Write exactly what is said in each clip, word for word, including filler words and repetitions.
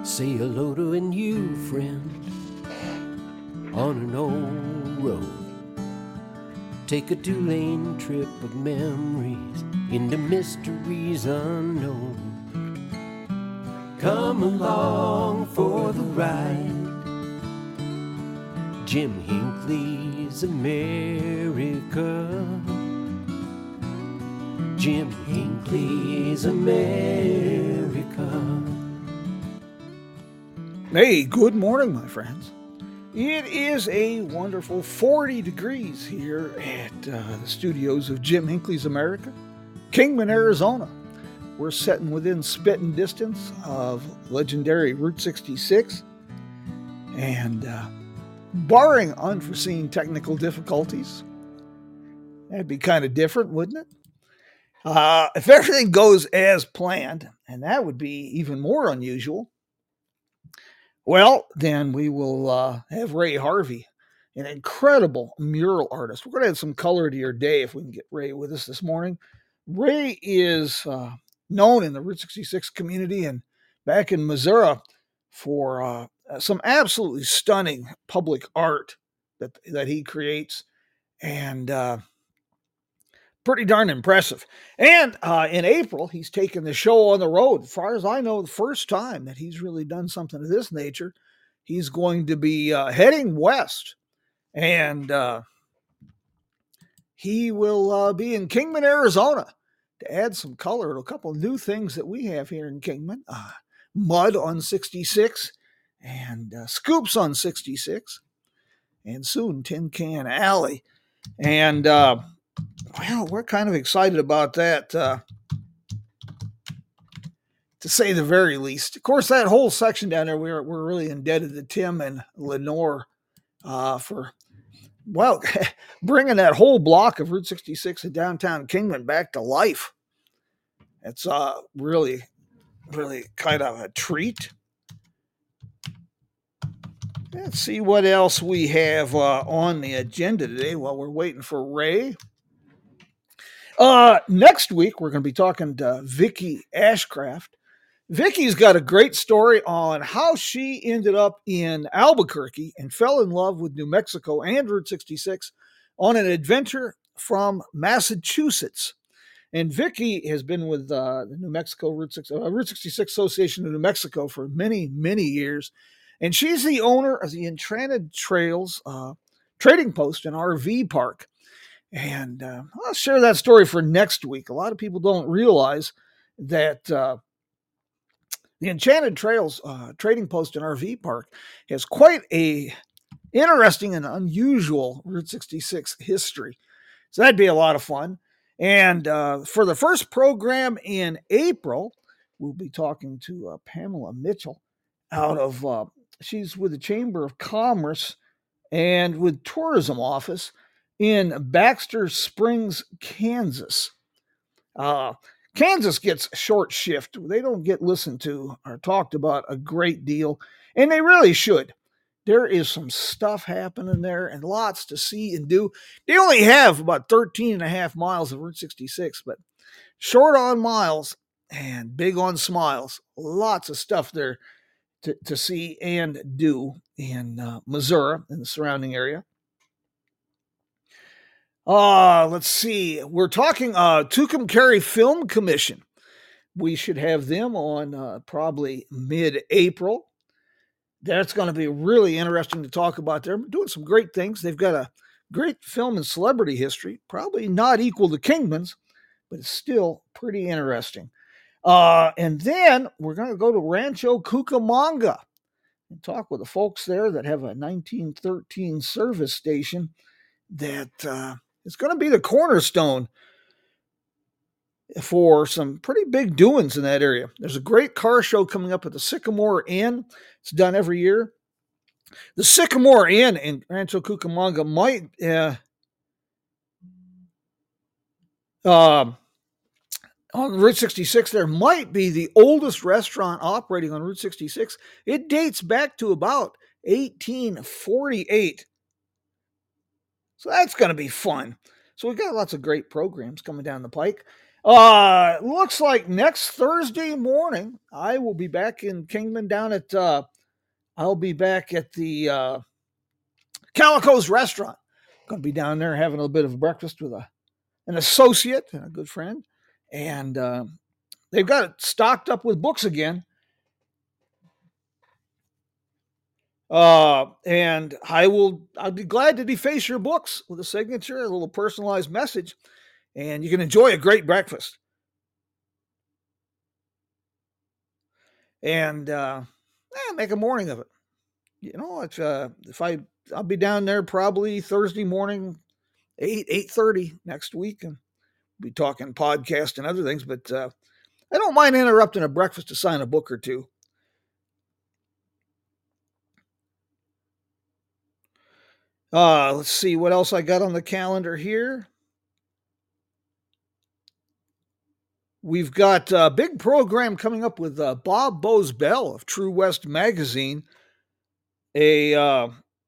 Say hello to a new friend on an old road. Take a two-lane trip of memories into mysteries unknown. Come along for the ride. Jim Hinckley's America. Jim Hinckley's America. Hey, good morning, my friends. It is a wonderful forty degrees here at uh, the studios of Jim Hinckley's America, Kingman, Arizona. We're sitting within spitting distance of legendary Route sixty-six, and uh, barring unforeseen technical difficulties, that'd be kind of different, wouldn't it? Uh, if everything goes as planned, and that would be even more unusual, well, then we will uh, have Ray Harvey, an incredible mural artist. We're going to add some color to your day if we can get Ray with us this morning. Ray is uh, known in the Route sixty-six community and back in Missouri for uh, some absolutely stunning public art that, that he creates, and uh, pretty darn impressive. And uh, in April, he's taken the show on the road. As far as I know, the first time that he's really done something of this nature. He's going to be uh, heading west, and uh, he will uh, be in Kingman, Arizona, to add some color to a couple of new things that we have here in Kingman. Uh, mud on sixty-six and uh, scoops on sixty-six, and soon Tin Can Alley. And, uh, well, we're kind of excited about that, uh, to say the very least. Of course, that whole section down there, we're, we're really indebted to Tim and Lenore uh, for, well, bringing that whole block of Route sixty-six in downtown Kingman back to life. It's uh, really, really kind of a treat. Let's see what else we have uh, on the agenda today while we're waiting for Ray. Uh, next week, we're going to be talking to Vicki Ashcraft. Vicki's got a great story on how she ended up in Albuquerque and fell in love with New Mexico and Route sixty-six on an adventure from Massachusetts. And Vicki has been with uh, the New Mexico Route, six, uh, Route sixty-six Association of New Mexico for many, many years. And she's the owner of the Enchanted Trails uh, Trading Post and R V Park. And uh, I'll share that story for next week. A lot of people don't realize that uh, the Enchanted Trails uh, Trading Post and R V Park has quite a interesting and unusual Route sixty-six history. So that'd be a lot of fun. And uh, for the first program in April, we'll be talking to uh, Pamela Mitchell out of, uh, she's with the Chamber of Commerce and with Tourism Office in Baxter Springs, Kansas. Uh, Kansas gets short shift. They don't get listened to or talked about a great deal, and they really should. There is some stuff happening there and lots to see and do. They only have about thirteen and a half miles of Route sixty-six, but short on miles and big on smiles. Lots of stuff there to, to see and do in uh, Missouri and the surrounding area. Uh, let's see. We're talking uh, Tucumcari Film Commission. We should have them on uh, probably mid-April. That's going to be really interesting to talk about. They're doing some great things. They've got a great film and celebrity history, probably not equal to Kingman's, but it's still pretty interesting. Uh, and then we're going to go to Rancho Cucamonga and talk with the folks there that have a nineteen thirteen service station that uh, is going to be the cornerstone for some pretty big doings in that area. There's a great car show coming up at the Sycamore Inn. It's done every year. The Sycamore Inn in Rancho Cucamonga might uh, uh, on Route sixty-six, there might be the oldest restaurant operating on Route sixty-six. It dates back to about eighteen forty-eight. So that's going to be fun. So we've got lots of great programs coming down the pike. Uh, looks like next Thursday morning I will be back in Kingman down at. Uh, I'll be back at the uh, Calico's restaurant. Going to be down there having a bit of breakfast with a an associate and a good friend, and uh, they've got it stocked up with books again. Uh, and I will. I'll be glad to deface your books with a signature, a little personalized message, and you can enjoy a great breakfast. And uh, eh, make a morning of it. You know, if uh, if I I'll be down there probably Thursday morning, eight eight thirty next week, and be talking podcast and other things. But uh, I don't mind interrupting a breakfast to sign a book or two. Uh, let's see what else I got on the calendar here. We've got a big program coming up with uh, Bob Bosbell of True West Magazine, a uh,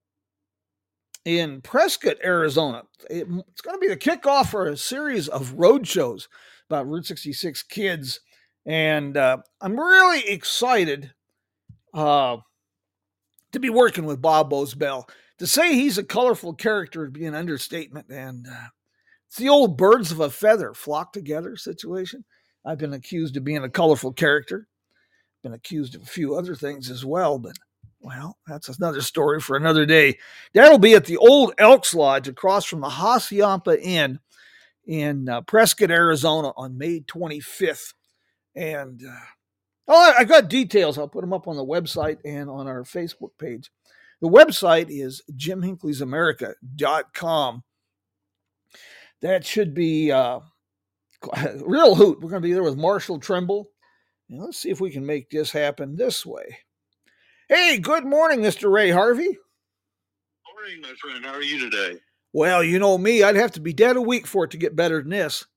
in Prescott, Arizona. It, it's going to be the kickoff for a series of road shows about Route sixty-six kids, and uh, I'm really excited uh, to be working with Bob Bosbell. To say he's a colorful character would be an understatement, and uh, it's the old birds of a feather flock together situation. I've been accused of being a colorful character, been accused of a few other things as well, but well, that's another story for another day. That'll be at the old Elks Lodge across from the Hacienda Inn in uh, Prescott, Arizona on May twenty-fifth. And uh, oh, I got details. I'll put them up on the website and on our Facebook page. The website is jim hinckley's america dot com. That should be uh, real hoot. We're going to be there with Marshall Trimble. And let's see if we can make this happen this way. Hey, good morning, Mister Ray Harvey. Morning, my friend. How are you today? Well, you know me, I'd have to be dead a week for it to get better than this.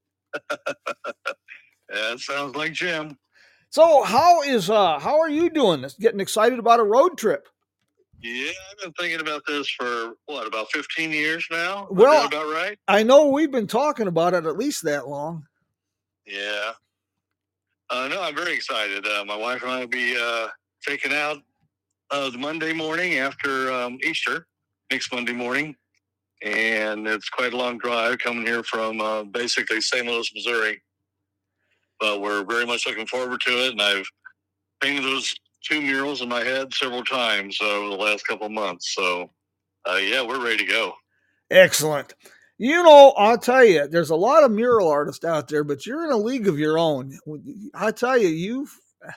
That sounds like Jim. So, how is uh how are you doing? This getting excited about a road trip? Yeah, I've been thinking about this for what, about fifteen years now? Am Well, I doing about right? I know we've been talking about it at least that long. Yeah. Uh, no, I'm very excited. Uh, my wife and I will be uh, taking out uh, the Monday morning after um, Easter, next Monday morning. And it's quite a long drive coming here from uh, basically Saint Louis, Missouri. But we're very much looking forward to it. And I've painted those two murals in my head several times over the last couple of months. So, uh, yeah, we're ready to go. Excellent. You know, I'll tell you, there's a lot of mural artists out there, but you're in a league of your own. I tell you, you've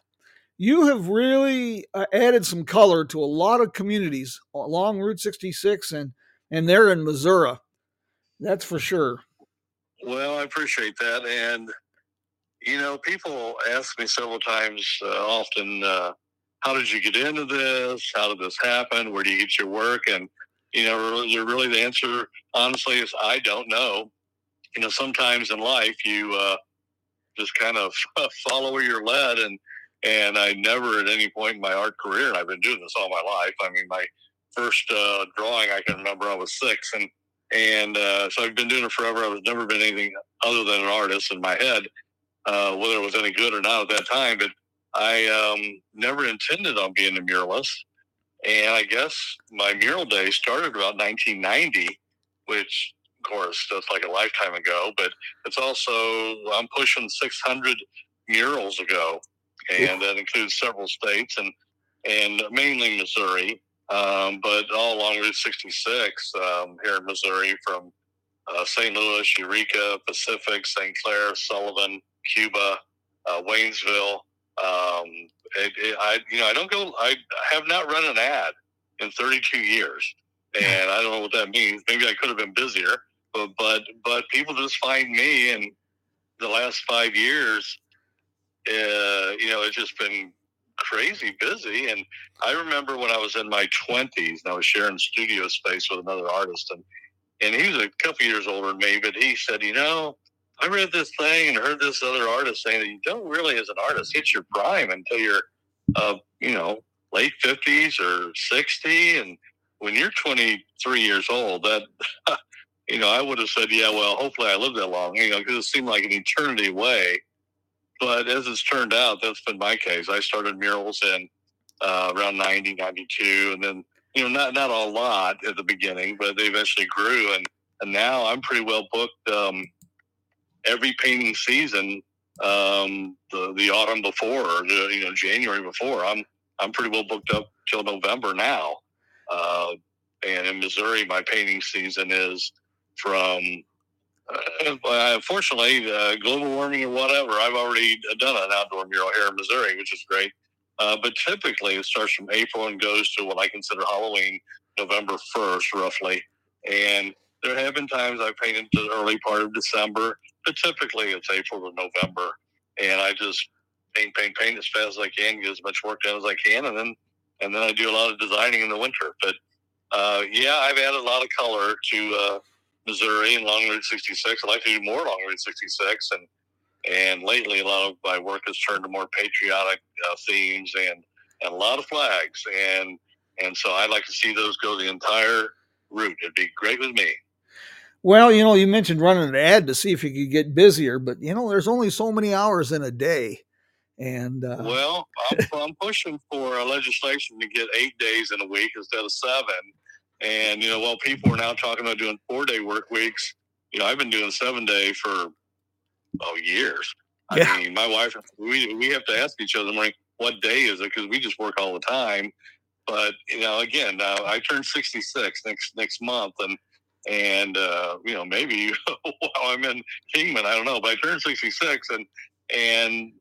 you have really uh, added some color to a lot of communities along Route sixty-six and and there in Missouri. That's for sure. Well, I appreciate that. And, you know, people ask me several times uh, often, uh, how did you get into this? How did this happen? Where do you get your work? And, you know, really, really the answer, honestly, is I don't know. You know, sometimes in life you uh, just kind of follow where you're led. And, and I never at any point in my art career, and I've been doing this all my life. I mean, my first uh, drawing, I can remember I was six. And, and uh, so I've been doing it forever. I've never been anything other than an artist in my head, uh, whether it was any good or not at that time. But I um, never intended on being a muralist. And I guess my mural day started about nineteen ninety, which, of course, that's like a lifetime ago. But it's also, I'm pushing six hundred murals ago. And that includes several states and, and mainly Missouri, um, but all along Route sixty-six um, here in Missouri from uh, Saint Louis, Eureka, Pacific, Saint Clair, Sullivan, Cuba, uh, Waynesville. Um, it, it, I, you know, I don't go, I have not run an ad in thirty-two years, and I don't know what that means. Maybe I could have been busier, but, but, but people just find me, and the last five years, uh, you know, it's just been crazy busy. And I remember when I was in my twenties and I was sharing studio space with another artist, and, and he was a couple years older than me, but he said, you know, I read this thing and heard this other artist saying that you don't really, as an artist, hit your prime until you're, uh, you know, late fifties or sixty. And when you're twenty-three years old, that, you know, I would have said, yeah, well, hopefully I live that long, you know, because it seemed like an eternity away. But as it's turned out, that's been my case. I started murals in uh, around ninety, ninety-two, and then, you know, not not a lot at the beginning, but they eventually grew. And, and now I'm pretty well booked um, every painting season, um, the, the autumn before, or the, you know, January before. I'm I'm pretty well booked up till November now. Uh, and in Missouri, my painting season is from, uh, fortunately, uh, global warming or whatever, I've already done an outdoor mural here in Missouri, which is great. Uh, but typically it starts from April and goes to what I consider Halloween, November first, roughly. And there have been times I've painted to the early part of December, but typically it's April to November. And I just paint, paint, paint as fast as I can, get as much work done as I can, and then and then I do a lot of designing in the winter. But uh, yeah, I've added a lot of color to uh, Missouri and Long Route sixty-six. I'd like to do more Long Route sixty-six, and and lately a lot of my work has turned to more patriotic uh, themes and, and a lot of flags, and and so I'd like to see those go the entire route. It'd be great with me. Well, you know, you mentioned running an ad to see if you could get busier, but you know, there's only so many hours in a day. And uh, well, I'm, I'm pushing for a legislation to get eight days in a week instead of seven. And, you know, while people are now talking about doing four day work weeks, you know, I've been doing seven day for, oh, years. Yeah. I mean, my wife, we, we have to ask each other, like, what day is it? Because we just work all the time. But, you know, again, uh, I turn sixty-six next, next month, and, and, uh, you know, maybe while I'm in Kingman, I don't know, but I turned sixty-six, and, and,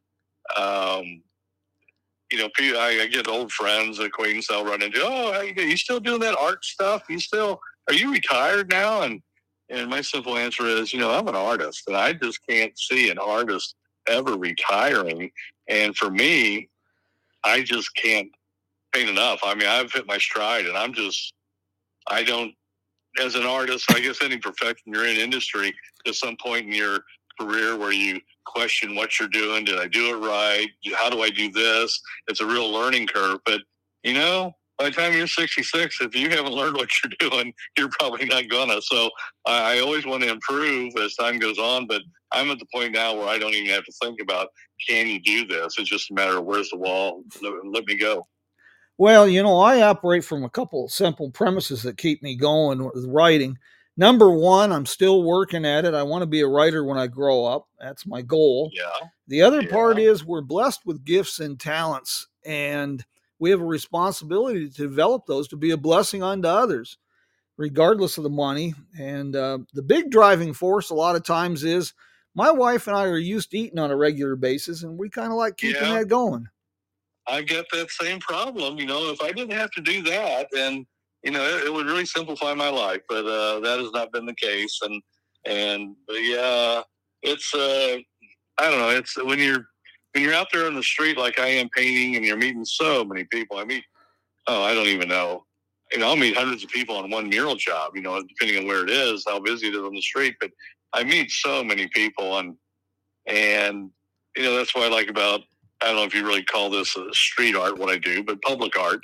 um, you know, I, I get old friends, acquaintances I'll run into. Oh, are you still doing that art stuff? You still, are you retired now? And and my simple answer is, you know, I'm an artist, and I just can't see an artist ever retiring. And for me, I just can't paint enough. I mean, I've hit my stride, and I'm just, I don't, as an artist, I guess any profession you're in industry, at some point in your career where you question what you're doing. Did I do it right? How do I do this? It's a real learning curve. But, you know, by the time you're sixty-six, if you haven't learned what you're doing, you're probably not gonna. So I, I always want to improve as time goes on. But I'm at the point now where I don't even have to think about, can you do this? It's just a matter of where's the wall? Let, let me go. Well, you know, I operate from a couple of simple premises that keep me going with writing. Number one, I'm still working at it. I want to be a writer when I grow up. That's my goal. Yeah. The other yeah. part is we're blessed with gifts and talents, and we have a responsibility to develop those to be a blessing unto others, regardless of the money. And uh, the big driving force a lot of times is my wife and I are used to eating on a regular basis, and we kind of like keeping yeah. that going. I've got that same problem. You know, if I didn't have to do that, then, you know, it, it would really simplify my life, but uh, that has not been the case. And, and yeah, it's, uh, I don't know. It's when you're, when you're out there in the street, like I am painting, and you're meeting so many people. I meet, oh, I don't even know. You know, I'll meet hundreds of people on one mural job, you know, depending on where it is, how busy it is on the street, but I meet so many people, and, and, you know, that's what I like about, I don't know if you really call this a street art, what I do, but public art.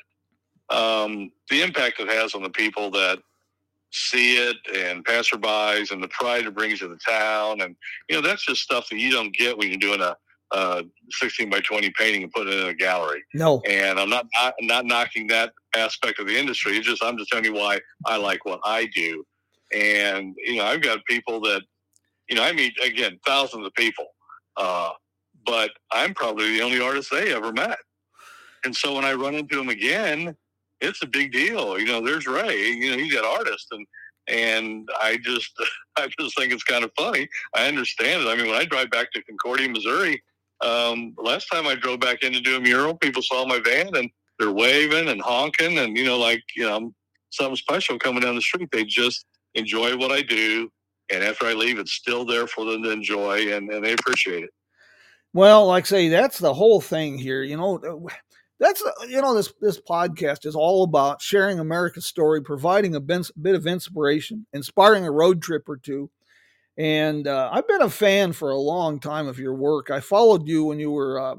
Um, the impact it has on the people that see it, and passerbys, and the pride it brings to the town. And, you know, that's just stuff that you don't get when you're doing a, a sixteen by twenty painting and put it in a gallery. No. And I'm not, not, not knocking that aspect of the industry. It's just, I'm just telling you why I like what I do. And, you know, I've got people that, you know, I meet, again, thousands of people, uh, but I'm probably the only artist they ever met. And so when I run into them again, it's a big deal. You know, there's Ray, you know, he's that artist. And, and I just, I just think it's kind of funny. I understand it. I mean, when I drive back to Concordia, Missouri, um, last time I drove back in to do a mural, people saw my van and they're waving and honking, and, you know, like, you know, something special coming down the street. They just enjoy what I do. And after I leave, it's still there for them to enjoy, and, and they appreciate it. Well, like I say, that's the whole thing here. You know, that's, you know, this, this podcast is all about sharing America's story, providing a bit of inspiration, inspiring a road trip or two. And uh, I've been a fan for a long time of your work. I followed you when you were uh,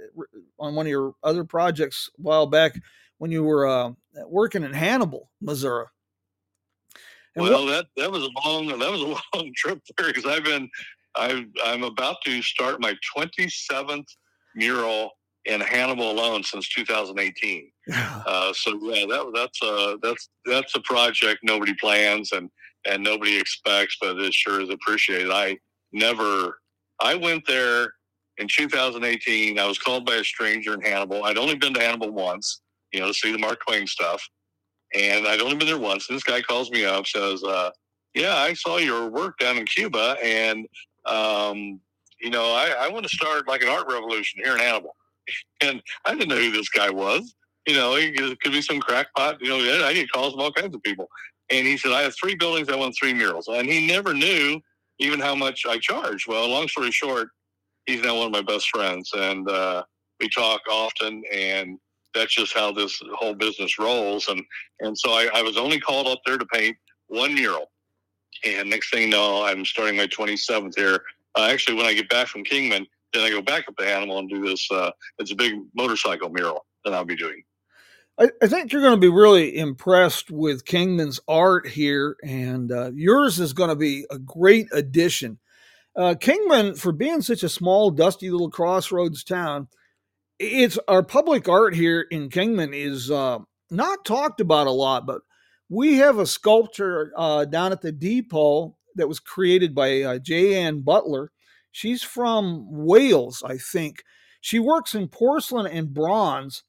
on one of your other projects a while back when you were uh, working in Hannibal, Missouri. And well, what, that that was a long that was a long trip there because I've been I I'm about to start my twenty-seventh mural in Hannibal alone since two thousand eighteen. Uh, so yeah, that that's a that's that's a project nobody plans and and nobody expects, but it sure is appreciated. I never I went there in two thousand eighteen. I was called by a stranger in Hannibal. I'd only been to Hannibal once, you know, to see the Mark Twain stuff. And I'd only been there once. And this guy calls me up, says, uh, yeah, I saw your work down in Cuba. And, um, you know, I, I want to start like an art revolution here in Hannibal. And I didn't know who this guy was. You know, he could be some crackpot. You know, I get calls from all kinds of people. And he said, I have three buildings. I want three murals. And he never knew even how much I charge. Well, long story short, he's now one of my best friends. And uh, we talk often. And that's just how this whole business rolls. And and so I, I was only called up there to paint one mural. And next thing you know, I'm starting my twenty-seventh here. Uh, actually, when I get back from Kingman, then I go back up to Hannibal and do this. Uh, it's a big motorcycle mural that I'll be doing. I, I think you're going to be really impressed with Kingman's art here, and uh, yours is going to be a great addition. Uh, Kingman, for being such a small, dusty little crossroads town, it's our public art here in Kingman is uh, not talked about a lot, but we have a sculpture uh, down at the depot that was created by uh, J. Ann Butler. She's from Wales, I think. She works in porcelain and bronze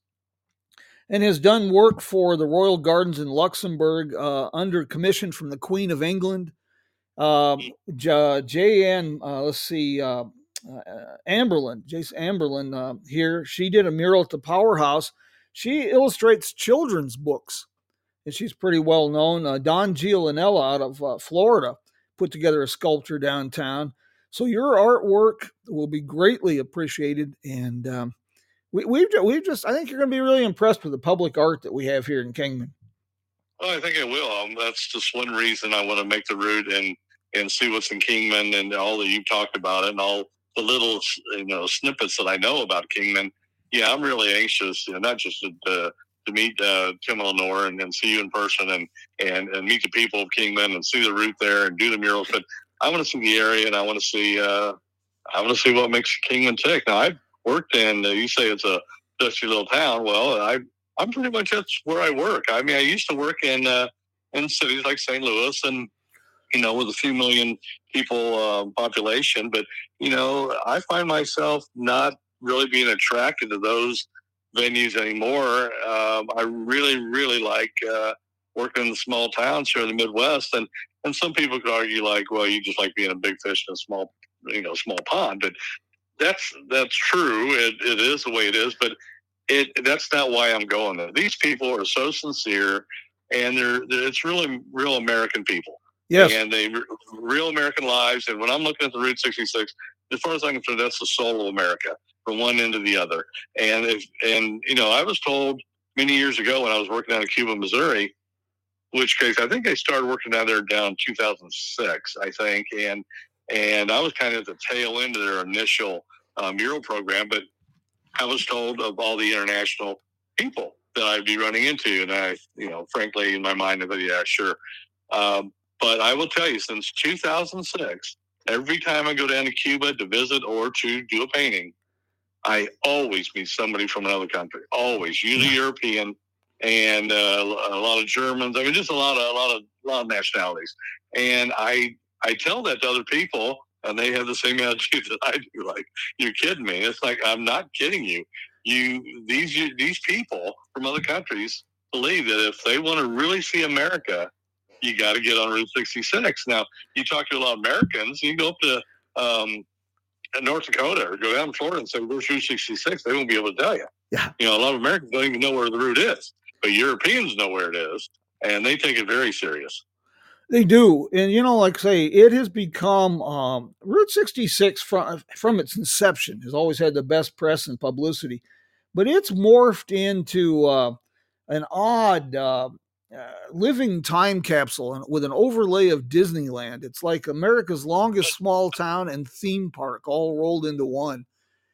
and has done work for the Royal Gardens in Luxembourg uh, under commission from the Queen of England. Uh, J. Ann, uh, let's see, uh, uh, Amberlin, Jason Amberlin uh, here. She did a mural at the Powerhouse. She illustrates children's books, and she's pretty well known. Uh, Don Giolinella out of uh, Florida put together a sculpture downtown. So your artwork will be greatly appreciated, and um, we, we've we've just I think you're going to be really impressed with the public art that we have here in Kingman. Well, I think I will. Um, that's just one reason I want to make the route and and see what's in Kingman and all that you talked about it and all the little, you know, snippets that I know about Kingman. Yeah, I'm really anxious, you know, not just to, uh, to meet uh, Tim Eleanor and, and see you in person and, and, and meet the people of Kingman and see the route there and do the murals. But I want to see the area and I want to see, uh, I want to see what makes Kingman tick. Now, I've worked in, uh, you say it's a dusty little town. Well, I, I'm pretty much that's where I work. I mean, I used to work in, uh, in cities like Saint Louis and, you know, with a few million people uh, population. But, you know, I find myself not really being attracted to those venues anymore. Um, I really, really like uh, working in the small towns here in the Midwest. And, and some people could argue like, well, you just like being a big fish in a small, you know, small pond. But that's, that's true. It, it is the way it is. But it, that's not why I'm going there. These people are so sincere and they're, they're it's really real American people. Yes. And they real American lives. And when I'm looking at the Route sixty-six, as far as I'm concerned, that's the soul of America from one end to the other. And, if, and you know, I was told many years ago when I was working down in Cuba, Missouri, which case I think I started working down there down two thousand six, I think. And, and I was kind of at the tail end of their initial uh, mural program, but I was told of all the international people that I'd be running into. And I, you know, frankly, in my mind, I thought, yeah, sure. Um, But I will tell you, since two thousand six, every time I go down to Cuba to visit or to do a painting, I always meet somebody from another country. Always, usually European and uh, a lot of Germans. I mean, just a lot of a lot of a lot of nationalities. And I I tell that to other people, and they have the same attitude that I do. Like, you're kidding me? It's like, I'm not kidding you. You these you, these people from other countries believe that if they want to really see America, you got to get on Route sixty-six. Now, you talk to a lot of Americans, you go up to um, North Dakota or go down to Florida and say, where's Route sixty-six? They won't be able to tell you. Yeah. You know, a lot of Americans don't even know where the route is, but Europeans know where it is, and they take it very serious. They do. And, you know, like I say, it has become um, Route sixty-six from, from its inception has always had the best press and publicity, but it's morphed into uh, an odd uh, uh, living time capsule with an overlay of Disneyland. It's like America's longest small town and theme park all rolled into one.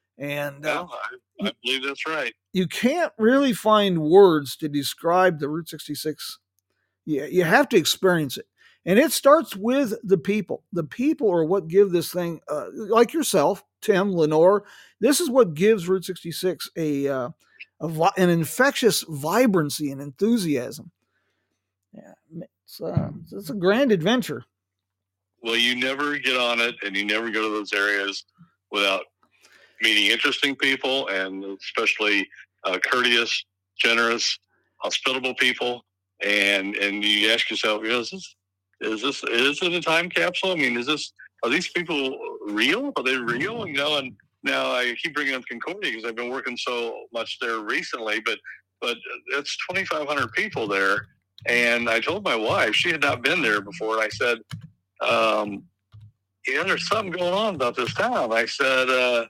And uh, well, I, I believe that's right. You can't really find words to describe the Route sixty-six. Yeah, you have to experience it. And it starts with the people. The people are what give this thing, uh, like yourself, Tim, Lenore, this is what gives Route sixty-six a, uh, a an infectious vibrancy and enthusiasm. Yeah, it's, uh, it's a grand adventure. Well, you never get on it and you never go to those areas without meeting interesting people, and especially uh, courteous, generous, hospitable people. And and you ask yourself, you know, is this is this is it a time capsule? I mean, is this are these people real? Are they real? You know, and now I keep bringing up Concordia because I've been working so much there recently, but but it's twenty-five hundred people there. And I told my wife, she had not been there before, and I said, um, you know, there's something going on about this town. I said, uh,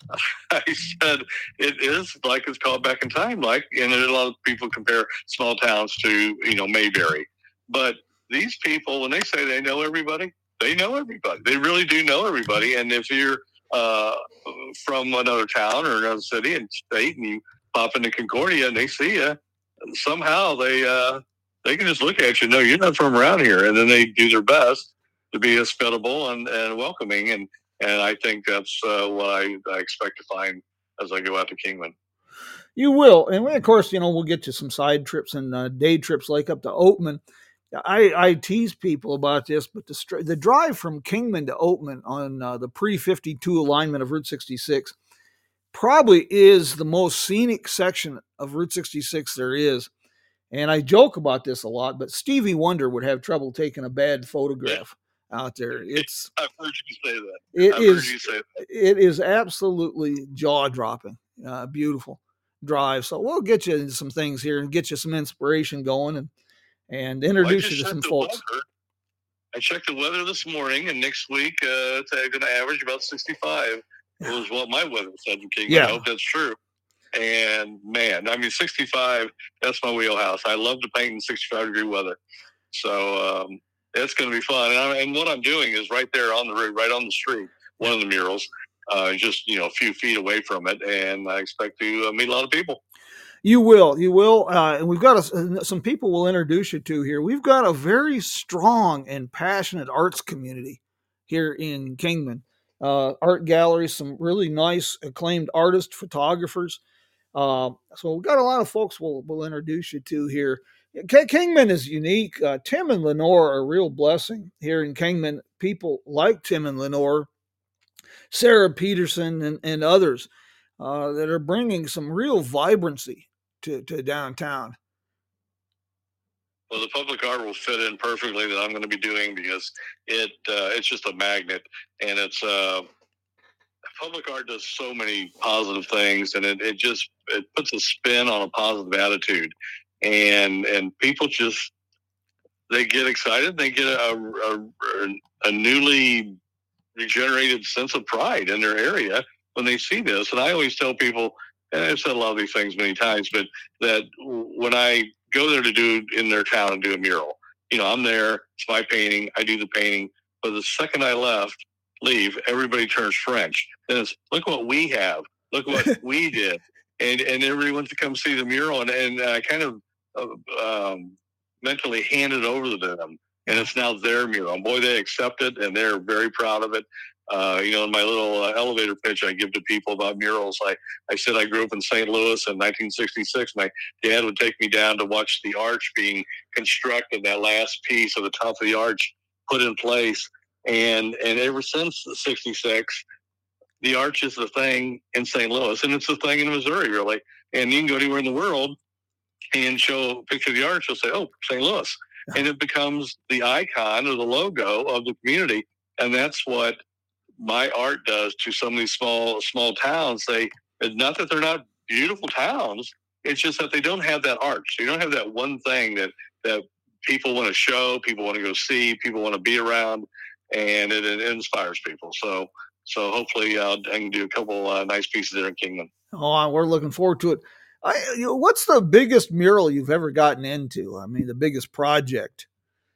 I said, it is like it's called back in time, like, and a lot of people compare small towns to, you know, Mayberry. But these people, when they say they know everybody, they know everybody. They really do know everybody. And if you're uh, from another town or another city and state and you pop into Concordia and they see you, somehow they, uh, they can just look at you and know you're not from around here. And then they do their best to be hospitable and, and welcoming. And, and I think that's uh, what I, I expect to find as I go out to Kingman. You will. And of course, you know, we'll get to some side trips and uh, day trips like up to Oatman. I, I tease people about this, but the, the drive from Kingman to Oatman on uh, the pre fifty-two alignment of Route sixty-six probably is the most scenic section of Route sixty-six there is. And I joke about this a lot, but Stevie Wonder would have trouble taking a bad photograph yeah. out there. It's I've heard you say that. It I've is. Heard you say that. It is absolutely jaw dropping. Uh, beautiful drive. So we'll get you into some things here and get you some inspiration going and and introduce well, you to some folks. Weather. I checked the weather this morning, and next week uh, it's going to average about sixty-five. Yeah. It was what my weather said in Kingman. Yeah. I hope that's true. And man, I mean, sixty-five, that's my wheelhouse. I love to paint in sixty-five degree weather. So um, it's going to be fun. And, I, and what I'm doing is right there on the road, right on the street, one of the murals, uh, just, you know, a few feet away from it. And I expect to uh, meet a lot of people. You will, you will. Uh, and we've got a, some people we'll introduce you to here. We've got a very strong and passionate arts community here in Kingman. Uh, art galleries, some really nice acclaimed artists, photographers. Uh, so we've got a lot of folks we'll, we'll introduce you to here. K- Kingman is unique. Uh, Tim and Lenore are a real blessing here in Kingman. People like Tim and Lenore, Sarah Peterson, and, and others uh, that are bringing some real vibrancy to, to downtown. Well, the public art will fit in perfectly that I'm going to be doing because it uh, it's just a magnet, and it's uh, public art does so many positive things, and it, it just it puts a spin on a positive attitude, and and people just they get excited, they get a a, a newly regenerated sense of pride in their area when they see this. And I always tell people, and I've said a lot of these things many times, but that when I go there to do in their town and do a mural, you know, I'm there, it's my painting, I do the painting, but the second I left, leave, everybody turns French. And it's, look what we have, look what we did. And and everybody wants to come see the mural, and, and I kind of uh, um, mentally hand it over to them. And it's now their mural. And boy, they accept it, and they're very proud of it. Uh, you know, in my little uh, elevator pitch I give to people about murals, I, I said I grew up in Saint Louis in nineteen sixty-six. My dad would take me down to watch the arch being constructed, that last piece of the top of the arch put in place. And and ever since sixty-six, the arch is the thing in Saint Louis, and it's the thing in Missouri, really. And you can go anywhere in the world and show a picture of the arch, they'll say, oh, Saint Louis. And it becomes the icon or the logo of the community. And that's what my art does to some of these small, small towns. They, not that they're not beautiful towns, it's just that they don't have that arch. They don't have that one thing that, that people want to show, people want to go see, people want to be around, and it, it inspires people. So, so hopefully uh, I can do a couple uh, nice pieces there in Kingman. Oh, we're looking forward to it. I, you know, what's the biggest mural you've ever gotten into? I mean, the biggest project.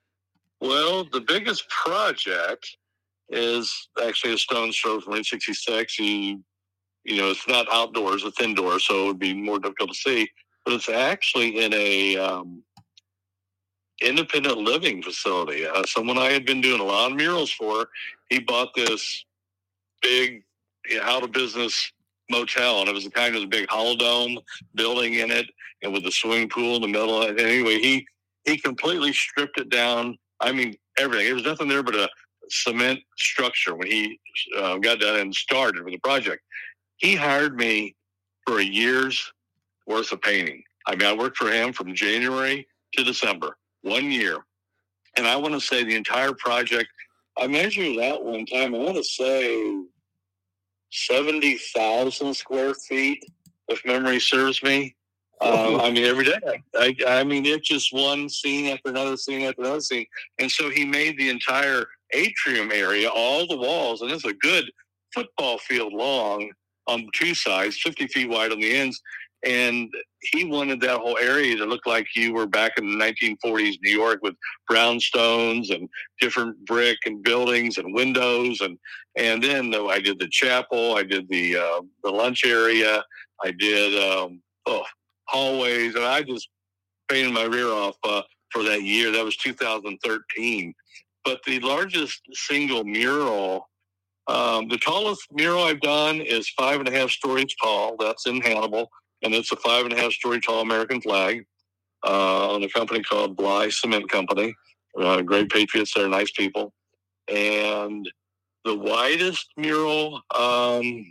Well, the biggest project is actually a stone's throw from Route sixty-six. You, you know, it's not outdoors; it's indoors, so it would be more difficult to see. But it's actually in a um, independent living facility. Uh, someone I had been doing a lot of murals for, he bought this big, you know, out of business motel, and it was a kind of a big hollow dome building in it, and with a swimming pool in the middle. And anyway, he he completely stripped it down. I mean, everything. There was nothing there but a cement structure when he uh, got done and started with the project. He hired me for a year's worth of painting. I mean, I worked for him from January to December, one year. And I want to say the entire project, I measured it out one time, I want to say seventy thousand square feet, if memory serves me. Um, I mean, every day. I, I mean, it's just one scene after another scene after another scene. And so he made the entire atrium area, all the walls, and it's a good football field long on two sides, fifty feet wide on the ends. And he wanted that whole area to look like you were back in the nineteen forties New York, with brownstones and different brick and buildings and windows. And and then though, I did the chapel, I did the uh, the lunch area, I did um, oh, hallways, and I just painted my rear off uh, for that year. That was two thousand thirteen. But the largest single mural, um, the tallest mural I've done is five and a half stories tall. That's in Hannibal. And it's a five and a half story tall American flag uh, on a company called Bly Cement Company. Uh, great patriots, they're nice people. And the widest mural um,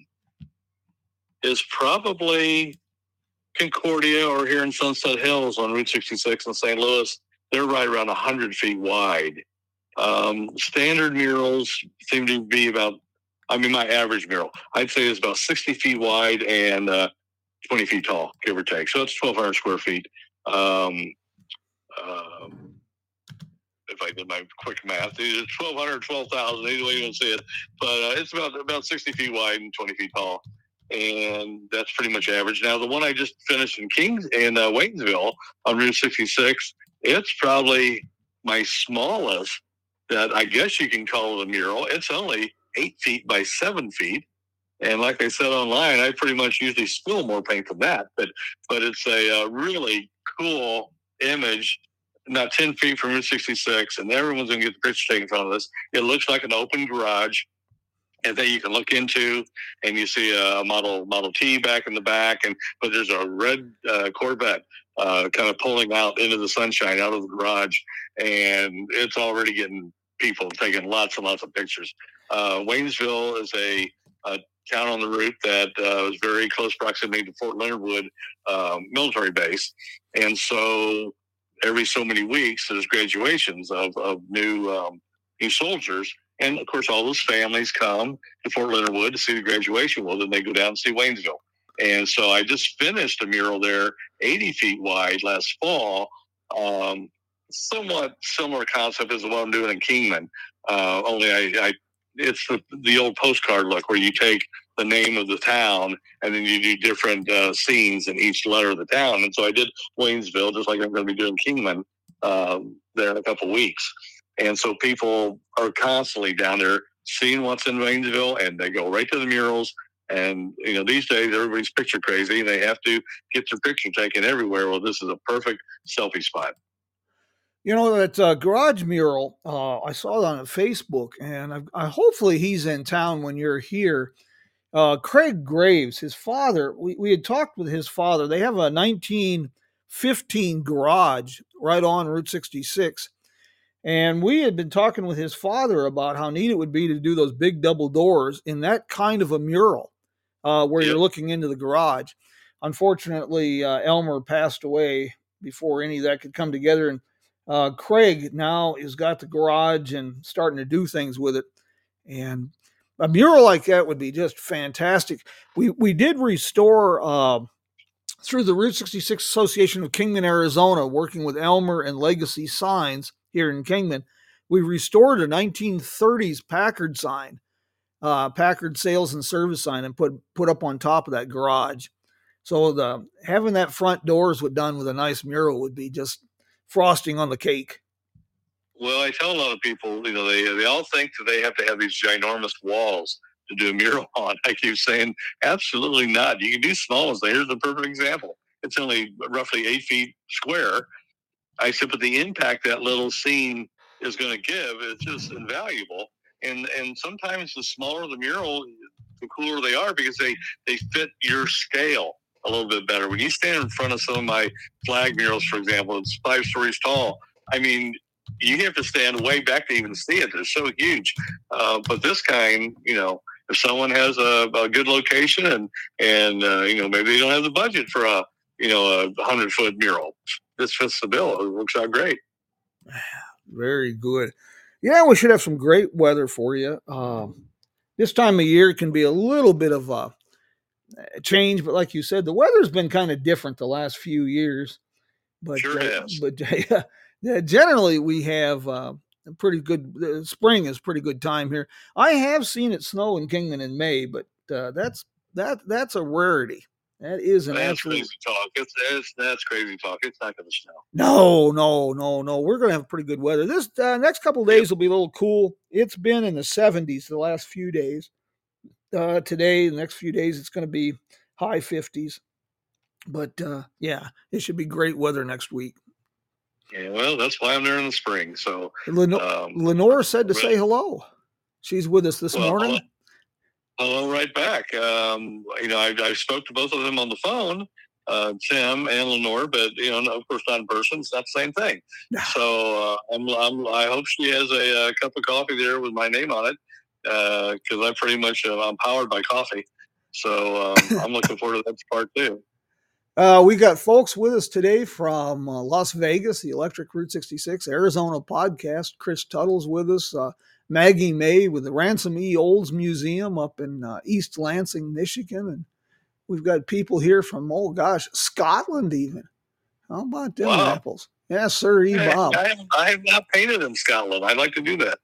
is probably Concordia, or here in Sunset Hills on Route sixty-six in Saint Louis. They're right around one hundred feet wide. Um, standard murals seem to be about, I mean, my average mural, I'd say is about sixty feet wide and uh, twenty feet tall, give or take. So it's twelve hundred square feet. Um, um, if I did my quick math, it's twelve hundred, twelve thousand, either way you want to see it. But uh, it's about about sixty feet wide and twenty feet tall. And that's pretty much average. Now, the one I just finished in Kings in uh, Waynesville on Route sixty-six, it's probably my smallest that I guess you can call it a mural. It's only eight feet by seven feet. And like I said online, I pretty much usually spill more paint than that. But but it's a uh, really cool image, not ten feet from Route sixty-six, and everyone's going to get the picture taken in front of this. It looks like an open garage, and then you can look into, and you see a Model Model T back in the back, and but there's a red uh, Corvette uh, kind of pulling out into the sunshine out of the garage, and it's already getting people taking lots and lots of pictures. Uh, Waynesville is a, a town on the route that uh, was very close proximity to Fort Leonard Wood um, military base, and so every so many weeks there's graduations of, of new um, new soldiers. And, of course, all those families come to Fort Leonard Wood to see the graduation. Well, then they go down and see Waynesville. And so I just finished a mural there, eighty feet wide, last fall. Um, somewhat similar concept as the one I'm doing in Kingman. Uh, only I, I it's the, the old postcard look where you take the name of the town and then you do different uh, scenes in each letter of the town. And so I did Waynesville, just like I'm going to be doing Kingman um, there in a couple of weeks. And so people are constantly down there seeing what's in Waynesville, and they go right to the murals. And, you know, these days everybody's picture crazy. They have to get their picture taken everywhere. Well, this is a perfect selfie spot. You know, that uh, garage mural, uh, I saw it on Facebook, and I, I, hopefully he's in town when you're here. Uh, Craig Graves, his father, we, we had talked with his father. They have a nineteen fifteen garage right on Route sixty-six. And we had been talking with his father about how neat it would be to do those big double doors in that kind of a mural uh, where yep. you're looking into the garage. Unfortunately, uh, Elmer passed away before any of that could come together. And uh, Craig now has got the garage and starting to do things with it. And a mural like that would be just fantastic. We, we did restore uh, through the Route sixty-six Association of Kingman, Arizona, working with Elmer and Legacy Signs here in Kingman. We restored a nineteen thirties Packard sign, uh, Packard sales and service sign, and put put up on top of that garage. So the having that front doors with done with a nice mural would be just frosting on the cake. Well, I tell a lot of people, you know, they they all think that they have to have these ginormous walls to do a mural on. I keep saying, absolutely not. You can do small ones. Here's the perfect example. It's only roughly eight feet square. I said, but the impact that little scene is going to give is just invaluable. And and sometimes the smaller the mural, the cooler they are because they, they fit your scale a little bit better. When you stand in front of some of my flag murals, for example, it's five stories tall. I mean, you have to stand way back to even see it. They're so huge. Uh, but this kind, you know, if someone has a, a good location and, and uh, you know, maybe they don't have the budget for a, you know, a hundred-foot mural, this fits the bill. It works out great. Very good. Yeah, we should have some great weather for you. Um, this time of year can be a little bit of a change, but like you said, the weather's been kind of different the last few years. But sure uh, has. but uh, yeah, generally we have uh, a pretty good uh, spring is pretty good time here. I have seen it snow in Kingman in May, but uh, that's that that's a rarity. That is an that's absolute crazy talk. It's, it's that's crazy talk. It's not going to snow. No, no, no, no. We're going to have pretty good weather. This uh, next couple of days will be a little cool. It's been in the seventies the last few days. Uh, today, the next few days, it's going to be high fifties. But uh, yeah, it should be great weather next week. Yeah, well, that's why I'm there in the spring. So Leno- um, Lenore said to right. say hello. She's with us this well, morning. Hello, hello right back. Um, you know, I, I spoke to both of them on the phone, uh, Tim and Lenore, but you know, of course, not in person. It's not the same thing. So uh, I'm, I'm, I hope she has a, a cup of coffee there with my name on it because uh, I pretty much uh, I'm powered by coffee. So um, I'm looking forward to that part too. Uh, we got folks with us today from uh, Las Vegas, the Electric Route sixty-six Arizona podcast. Chris Tuttle's with us. Uh, Maggie May with the Ransom E. Olds Museum up in uh, East Lansing, Michigan. And we've got people here from, oh gosh, Scotland even. How about them wow. apples? Yes, sir, E. Bob. I, I, have, I have not painted in Scotland. I'd like to do that.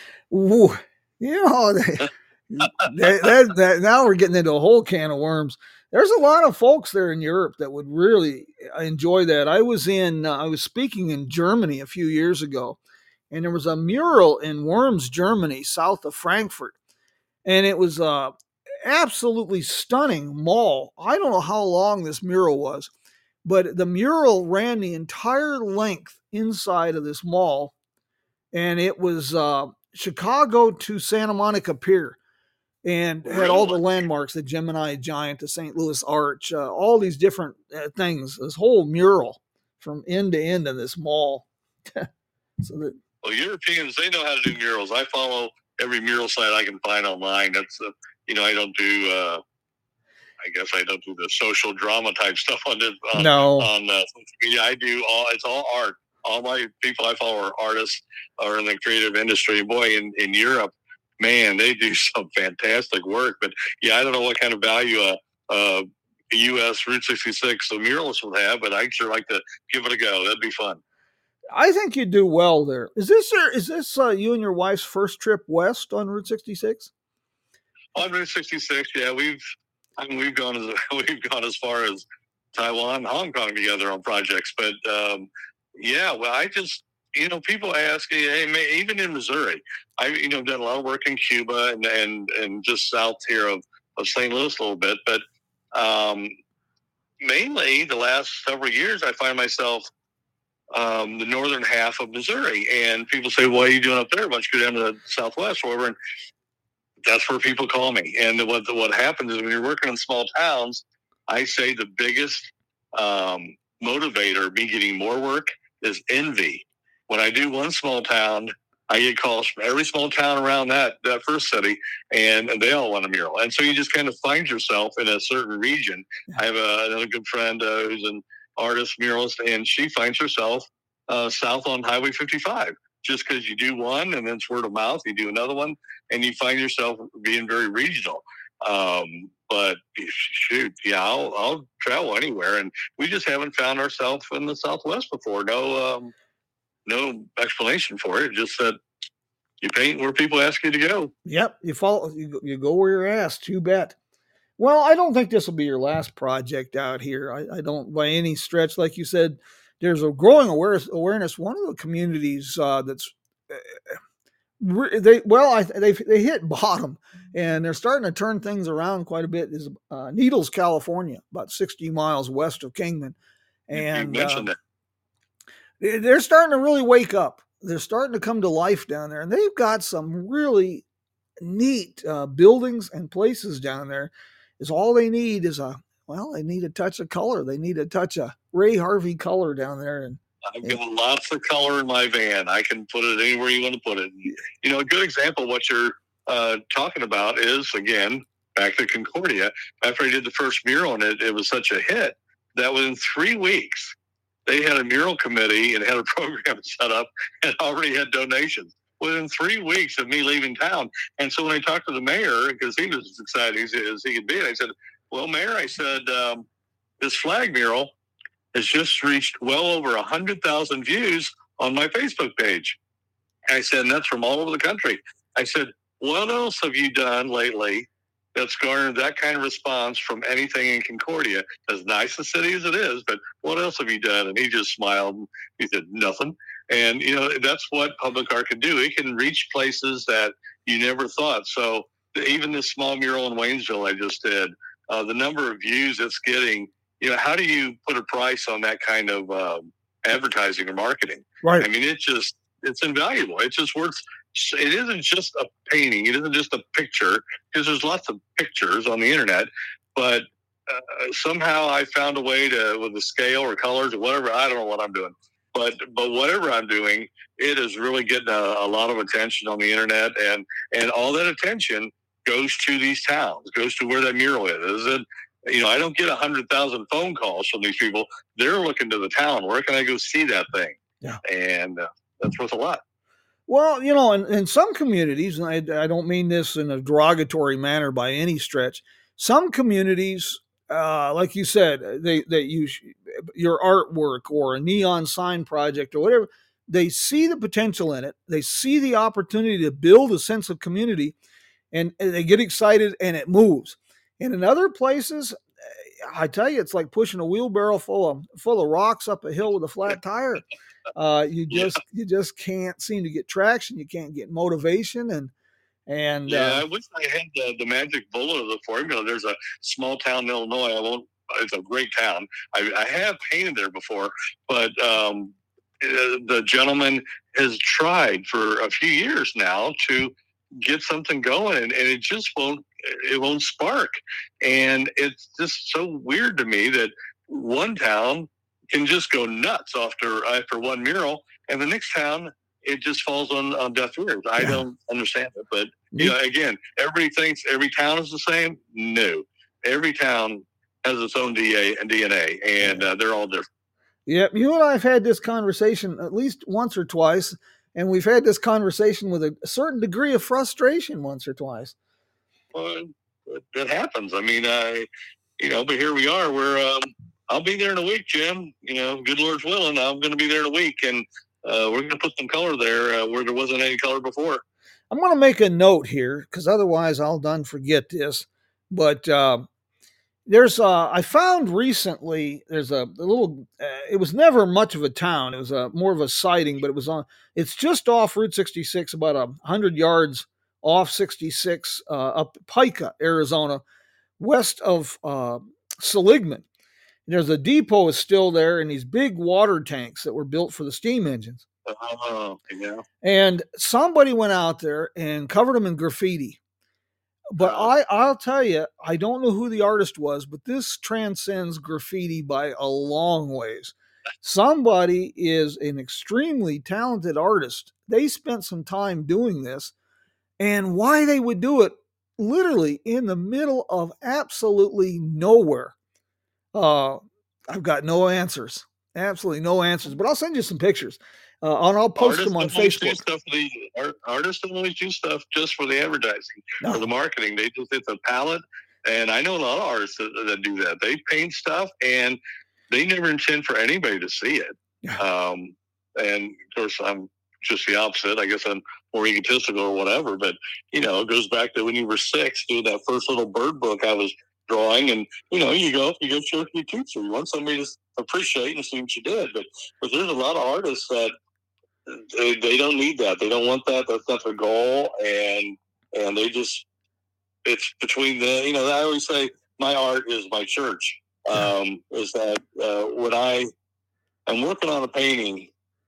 Ooh, you know, they, that, that, that, now we're getting into a whole can of worms. There's a lot of folks there in Europe that would really enjoy that. I was in, uh, I was speaking in Germany a few years ago, and there was a mural in Worms, Germany, south of Frankfurt, and it was a absolutely stunning mall. I don't know how long this mural was, but the mural ran the entire length inside of this mall, and it was uh, Chicago to Santa Monica Pier. And had really? all the landmarks, the Gemini Giant, the Saint Louis Arch, uh, all these different uh, things, this whole mural from end to end of this mall. so that, well, Europeans, they know how to do murals. I follow every mural site I can find online. That's, uh, you know, I don't do, uh, I guess I don't do the social drama type stuff on this. On, no. On uh, social media. I do all, it's all art. All my people I follow are artists or in the creative industry. Boy, in, in Europe, man, they do some fantastic work. But yeah, I don't know what kind of value a, a U S Route sixty-six the muralist would have, but I'd sure like to give it a go. That'd be fun. I think you do well there. Is this your, is this uh, you and your wife's first trip west on Route sixty-six? On Route sixty-six, yeah, we've I mean, we've gone as we've gone as far as Taiwan, Hong Kong together on projects. But um, yeah, well, I just. You know, people ask, hey, even in Missouri, I've, you know, done a lot of work in Cuba and, and, and just south here of, of Saint Louis a little bit. But um, mainly the last several years, I find myself um, the northern half of Missouri. And people say, what are you doing up there? Why don't you go down to the southwest or whatever? And that's where people call me. And what, what happens is when you're working in small towns, I say the biggest um, motivator of me getting more work is envy. When I do one small town, I get calls from every small town around that, that first city, and, and they all want a mural. And so you just kind of find yourself in a certain region. I have a, another good friend uh, who's an artist, muralist, and she finds herself uh, south on Highway fifty-five. Just because you do one, and then it's word of mouth, you do another one, and you find yourself being very regional. Um, but shoot, yeah, I'll, I'll travel anywhere. And we just haven't found ourselves in the Southwest before. No um, no explanation for it. Just that you paint where people ask you to go. Yep, you follow. You, you go where you're asked. You bet. Well, I don't think this will be your last project out here. I, I don't, by any stretch. Like you said, there's a growing awareness. Awareness. One of the communities uh, that's uh, they well, I, they they hit bottom, and they're starting to turn things around quite a bit. Is uh, Needles, California, about sixty miles west of Kingman, and you mentioned uh, that. they're starting to really wake up. They're starting to come to life down there, and they've got some really neat uh, buildings and places down there. Is all they need is a well, they need a touch of color. They need a touch of Ray Harvey color down there, and I've got lots of color in my van. I can put it anywhere you want to put it. You know, a good example of what you're uh, talking about is, again, back to Concordia. After I did the first mural and it, it was such a hit that within three weeks, they had a mural committee and had a program set up and already had donations within three weeks of me leaving town. And so when I talked to the mayor, because he was as excited as, as he could be, I said, well, Mayor, I said, um, this flag mural has just reached well over one hundred thousand views on my Facebook page. And I said, and that's from all over the country. I said, what else have you done lately that's garnered that kind of response from anything in Concordia? As nice a city as it is, but what else have you done? And he just smiled. And he said, nothing. And, you know, that's what public art can do. It can reach places that you never thought. So even this small mural in Waynesville I just did, uh, the number of views it's getting, you know, how do you put a price on that kind of um, advertising or marketing? Right. I mean, it just, it's invaluable. It's just worth, it isn't just a painting. It isn't just a picture, because there's lots of pictures on the internet, but uh, somehow I found a way to, with the scale or colors or whatever, I don't know what I'm doing, but, but whatever I'm doing, it is really getting a, a lot of attention on the internet, and, and all that attention goes to these towns, goes to where that mural is. Is it, you know, I don't get a hundred thousand phone calls from these people. They're looking to the town. Where can I go see that thing? Yeah. And uh, that's worth a lot. Well, you know, in, in some communities, and I, I don't mean this in a derogatory manner by any stretch, some communities, uh, like you said, they, they use your artwork or a neon sign project or whatever. They see the potential in it. They see the opportunity to build a sense of community, and, and they get excited and it moves. And in other places, I tell you, it's like pushing a wheelbarrow full of full of rocks up a hill with a flat tire. Uh, you just yeah. you just can't seem to get traction. You can't get motivation, and and yeah, uh, I wish I had the, the magic bullet of the formula. There's a small town in Illinois. I won't. It's a great town. I, I have painted there before, but um, the gentleman has tried for a few years now to get something going, and, and it just won't. It won't spark, and it's just so weird to me that one town can just go nuts after after one mural, and the next town it just falls on, on deaf ears. I yeah. don't understand it, but you know, again, everybody thinks every town is the same. No, every town has its own D A and D N A, and uh, they're all different. Yep, you and I have had this conversation at least once or twice, and we've had this conversation with a certain degree of frustration once or twice. Well, that happens. I mean, I, you know, but here we are. We're, um, I'll be there in a week, Jim. You know, good Lord's willing, I'm going to be there in a week, and uh, we're going to put some color there uh, where there wasn't any color before. I'm going to make a note here, because otherwise I'll done forget this. But uh, there's, uh, I found recently, there's a, a little, uh, it was never much of a town. It was a, more of a sighting, but it was on, it's just off Route sixty-six, about a hundred yards off sixty-six, uh, up Pica, Arizona, west of uh, Seligman. There's a depot is still there, and these big water tanks that were built for the steam engines. Oh, yeah. And somebody went out there and covered them in graffiti. But I, I'll tell you, I don't know who the artist was, but this transcends graffiti by a long ways. Somebody is an extremely talented artist. They spent some time doing this. And why they would do it literally in the middle of absolutely nowhere. Uh, I've got no answers, absolutely no answers, but I'll send you some pictures uh, and I'll post artists them on Facebook. Stuff for the, art, artists don't always do stuff just for the advertising no. or the marketing. They just, it's a palette. And I know a lot of artists that, that do that. They paint stuff and they never intend for anybody to see it. Yeah. Um, and of course, I'm just the opposite. I guess I'm more egotistical or whatever, but you know, it goes back to when you were six, doing that first little bird book I was drawing, and you know, you go, you go show your teacher. You want somebody to appreciate and see what you did, but but there's a lot of artists that they, they don't need that. They don't want that. That's not their goal, and and they just it's between the you know. I always say my art is my church. Um, is that uh, when I I'm working on a painting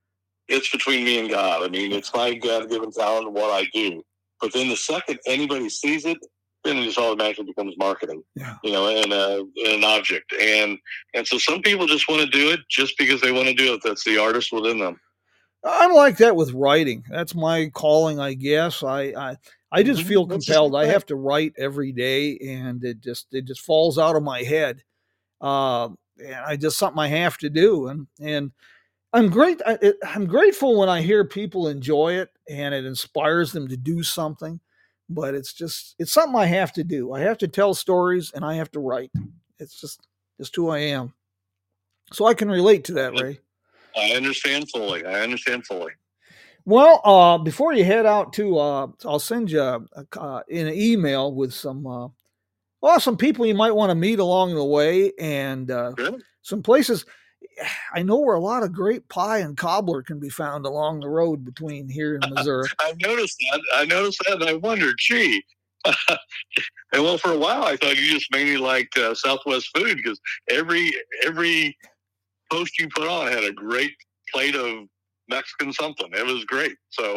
it's between me and God. I mean, it's my God-given talent and what I do. But then the second anybody sees it, then it just automatically becomes marketing, yeah. you know, and, uh, and an object. And and so some people just want to do it just because they want to do it. That's the artist within them. I'm like that with writing. That's my calling, I guess. I I, I just feel compelled. I have to write every day, and it just it just falls out of my head. Uh, and I just something I have to do, and and I'm great. I, it, I'm grateful when I hear people enjoy it and it inspires them to do something. But it's just it's something I have to do. I have to tell stories and I have to write. It's just just who I am. So I can relate to that, Ray. I understand fully. I understand fully. Well, uh, before you head out to, uh, I'll send you a, uh, in an email with some, uh, well, some people you might want to meet along the way, and uh, Sure. some places. I know where a lot of great pie and cobbler can be found along the road between here and Missouri. I noticed that. I noticed that, and I wondered, gee. And well, for a while, I thought you just mainly liked uh, Southwest food because every every post you put on had a great plate of Mexican something. It was great. So,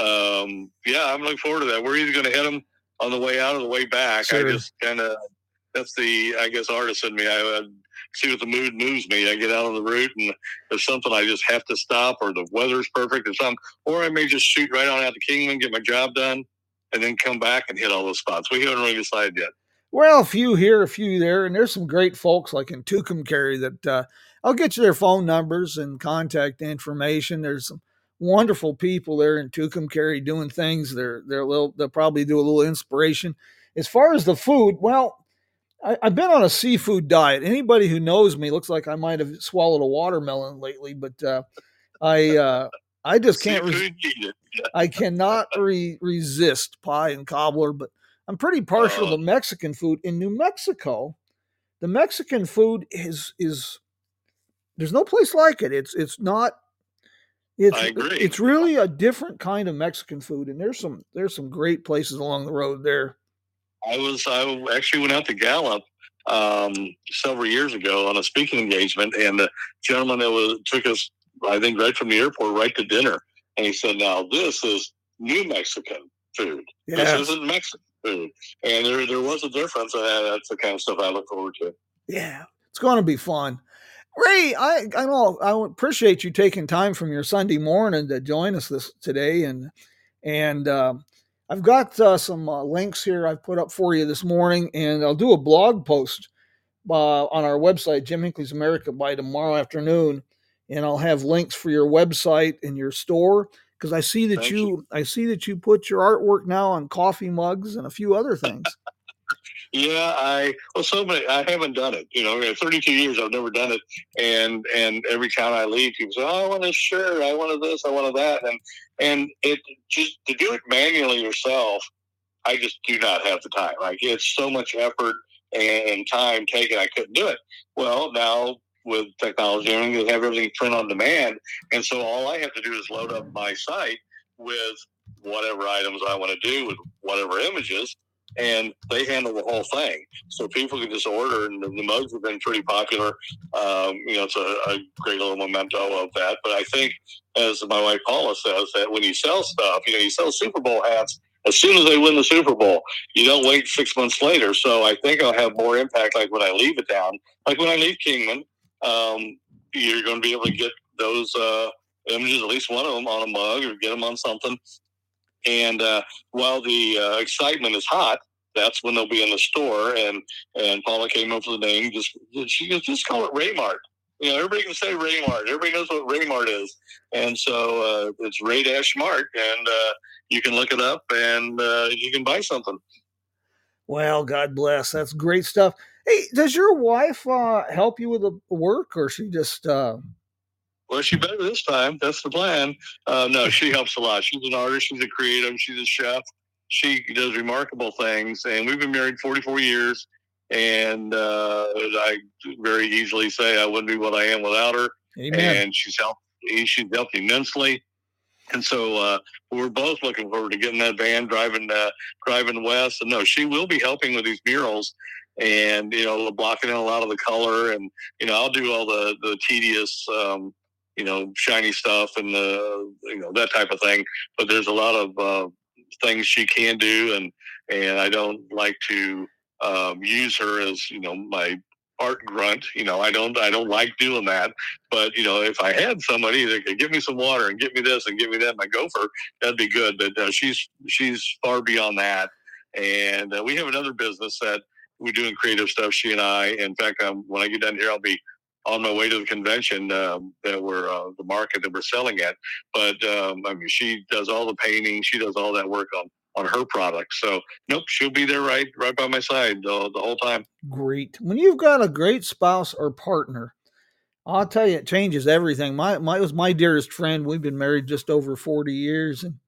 um, yeah, I'm looking forward to that. We're either going to hit them on the way out or the way back. Sure. I just kind of, that's the, I guess, artist in me. I, I see what the mood moves me. I get out on the route, and there's something I just have to stop, or the weather's perfect or something. Or I may just shoot right on out to Kingman, get my job done, and then come back and hit all those spots. We haven't really decided yet. Well, a few here, a few there, and there's some great folks like in Tucumcari that uh, I'll get you their phone numbers and contact information. There's some wonderful people there in Tucumcari doing things. They're they're a little, they'll probably do a little inspiration. As far as the food, well, I, I've been on a seafood diet. Anybody who knows me looks like I might have swallowed a watermelon lately, but uh, I uh, I just can't. Res- I cannot re- resist pie and cobbler, but I'm pretty partial uh, to Mexican food. In New Mexico, the Mexican food is is there's no place like it. It's it's not. It's I agree. It's really a different kind of Mexican food, and there's some there's some great places along the road there. I was I actually went out to Gallup um, several years ago on a speaking engagement, and the gentleman that was took us, I think, right from the airport right to dinner, and he said, "Now this is New Mexican food. Yes. This isn't Mexican food," and there there was a difference, and that's the kind of stuff I look forward to. Yeah, it's going to be fun. Ray, I I know I appreciate you taking time from your Sunday morning to join us this today, and and. Um, I've got uh, some uh, links here I've put up for you this morning, and I'll do a blog post uh, on our website, Jim Hinckley's America, by tomorrow afternoon, and I'll have links for your website and your store, because I see that you, you I see that you put your artwork now on coffee mugs and a few other things. Yeah, I well, so many. I haven't done it. You know, thirty-two years I've never done it, and and every town I leave, people say, "Oh, I want a shirt. I wanted this. I wanted that." And and it just to do it manually yourself, I just do not have the time. Like it's so much effort and time taken. I couldn't do it. Well, now with technology, I mean, they have everything print on demand, and so all I have to do is load up my site with whatever items I want to do with whatever images. And they handle the whole thing. So people can just order, and the, the mugs have been pretty popular. Um, you know, it's a, a great little memento of that. But I think, as my wife Paula says, that when you sell stuff, you know, you sell Super Bowl hats as soon as they win the Super Bowl. You don't wait six months later. So I think I'll have more impact like when I leave a town. Like when I leave Kingman, um, you're going to be able to get those uh, images, at least one of them on a mug or get them on something. And uh, while the uh, excitement is hot, that's when they'll be in the store. And, and Paula came up with the name. Just she goes, just call it Raymart. You know, everybody can say Raymart. Everybody knows what Raymart is. And so uh, it's Ray Dash Mart, and uh, you can look it up and uh, you can buy something. Well, God bless. That's great stuff. Hey, does your wife uh, help you with the work, or she just? Uh... Well, she better this time. That's the plan. Uh, no, she helps a lot. She's an artist. She's a creative. She's a chef. She does remarkable things. And we've been married forty-four years. And uh, I very easily say I wouldn't be what I am without her. Amen. And she's helped. She's helped immensely. And so uh, we're both looking forward to getting that van driving uh, driving west. And no, she will be helping with these murals. And, you know, blocking in a lot of the color. And, you know, I'll do all the, the tedious, um, you know, shiny stuff and the, you know, that type of thing. But there's a lot of uh, things she can do, and and I don't like to um, use her as, you know, my art grunt. You know, I don't I don't like doing that. But, you know, if I had somebody that could give me some water and get me this and give me that, my gopher, that'd be good. But uh, she's she's far beyond that. And uh, we have another business that we're doing creative stuff, she and I. In fact, um, when I get down here, I'll be on my way to the convention um, that we're uh, the market that we're selling at. But um, I mean, she does all the painting, she does all that work on on her products. So nope, she'll be there right right by my side the, the whole time. Great. When you've got a great spouse or partner, I'll tell you, it changes everything. My my was my dearest friend. We've been married just over forty years, and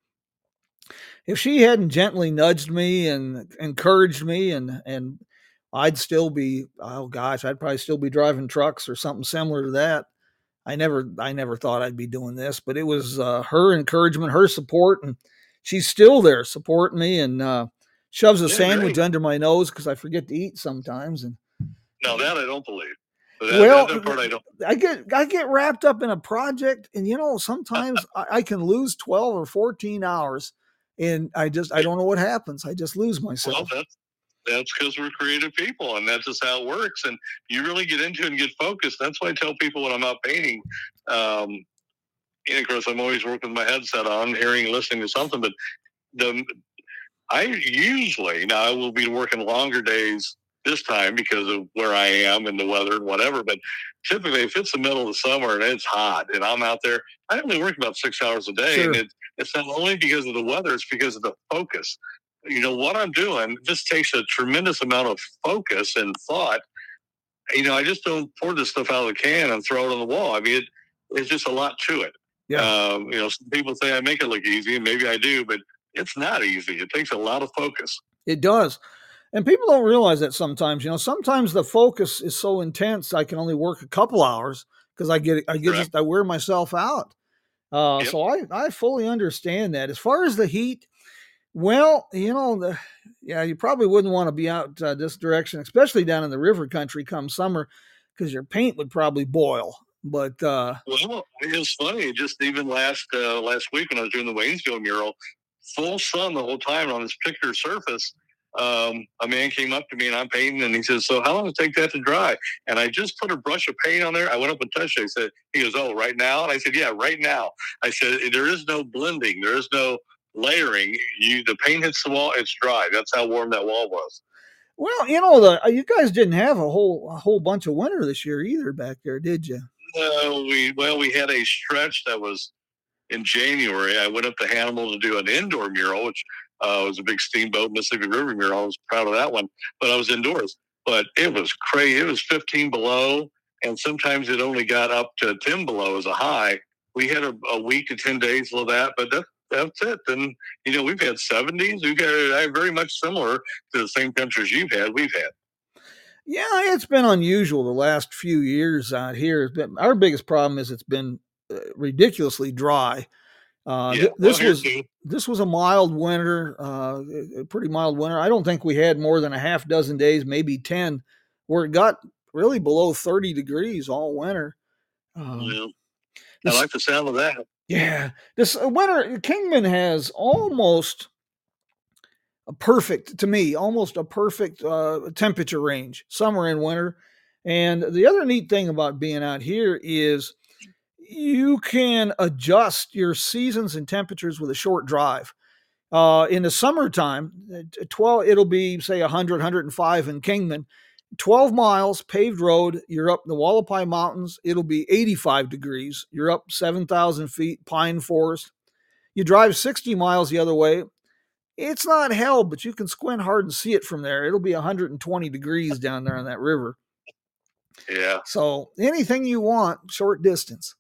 if she hadn't gently nudged me and encouraged me, and and I'd still be, oh gosh, I'd probably still be driving trucks or something similar to that. I never, I never thought I'd be doing this, but it was uh, her encouragement, her support, and she's still there supporting me, and uh, shoves a Yeah, sandwich great. under my nose because I forget to eat sometimes. And Now that I don't believe. That, well, that part I don't. I get, I get wrapped up in a project, and you know, sometimes I, I can lose twelve or fourteen hours, and I just, I don't know what happens. I just lose myself. Well, that's that's because we're creative people, and that's just how it works. And you really get into it and get focused. That's why I tell people when I'm out painting. Um, and of course, I'm always working with my headset on, hearing, listening to something. But the I usually now I will be working longer days this time because of where I am and the weather and whatever. But typically, if it's the middle of the summer and it's hot and I'm out there, I only work about six hours a day, Sure. and it, it's not only because of the weather; it's because of the focus. You know, what I'm doing just takes a tremendous amount of focus and thought. You know, I just don't pour this stuff out of the can and throw it on the wall. I mean, it, it's just a lot to it. Yeah. Um, you know, some people say I make it look easy, and maybe I do, but it's not easy. It takes a lot of focus. It does. And people don't realize that sometimes. You know, sometimes the focus is so intense I can only work a couple hours because I get I get just I wear myself out. Uh, Yep. So I I fully understand that. As far as the heat, well, you know, the yeah, you probably wouldn't want to be out uh, this direction, especially down in the river country come summer, because your paint would probably boil. But uh, Well, it was funny. Just even last uh, last week when I was doing the Waynesville mural, full sun the whole time on this picture surface. Um, a man came up to me and I'm painting, and he says, "So how long does it take that to dry?" And I just put a brush of paint on there. I went up and touched it. I said, "He goes, oh, right now?" And I said, "Yeah, right now." I said, "There is no blending. There is no layering. You the paint hits the wall, it's dry." That's how warm that wall was. well, you know, the you guys didn't have a whole a whole bunch of winter this year either back there, did you? Uh, we well, we had a stretch that was in January. I went up to Hannibal to do an indoor mural, which uh, was a big Steamboat Mississippi River mural. I was proud of that one, but I was indoors. But it was crazy. It was fifteen below, and sometimes it only got up to ten below as a high. We had a, a week to ten days of that, but that, that's it. And, you know, we've had seventies. We've got very much similar to the same temperatures you've had, we've had. Yeah, it's been unusual the last few years out here. It's been, our biggest problem is it's been uh, ridiculously dry. Uh, Yeah, th- this well, here was too. this was a mild winter, uh, a pretty mild winter. I don't think we had more than a half dozen days, maybe ten, where it got really below thirty degrees all winter. Um, Yeah. this- I like the sound of that. yeah, this uh, winter, Kingman has almost a perfect, to me, almost a perfect uh, temperature range, summer and winter. And the other neat thing about being out here is you can adjust your seasons and temperatures with a short drive. Uh, in the summertime, twelve, it'll be, say, one hundred, one hundred five in Kingman. twelve miles, paved road, you're up in the Wallapai Mountains, it'll be eighty-five degrees. You're up seven thousand feet, pine forest. You drive sixty miles the other way, it's not hell, but you can squint hard and see it from there. It'll be one hundred twenty degrees down there on that river. Yeah. So anything you want, short distance.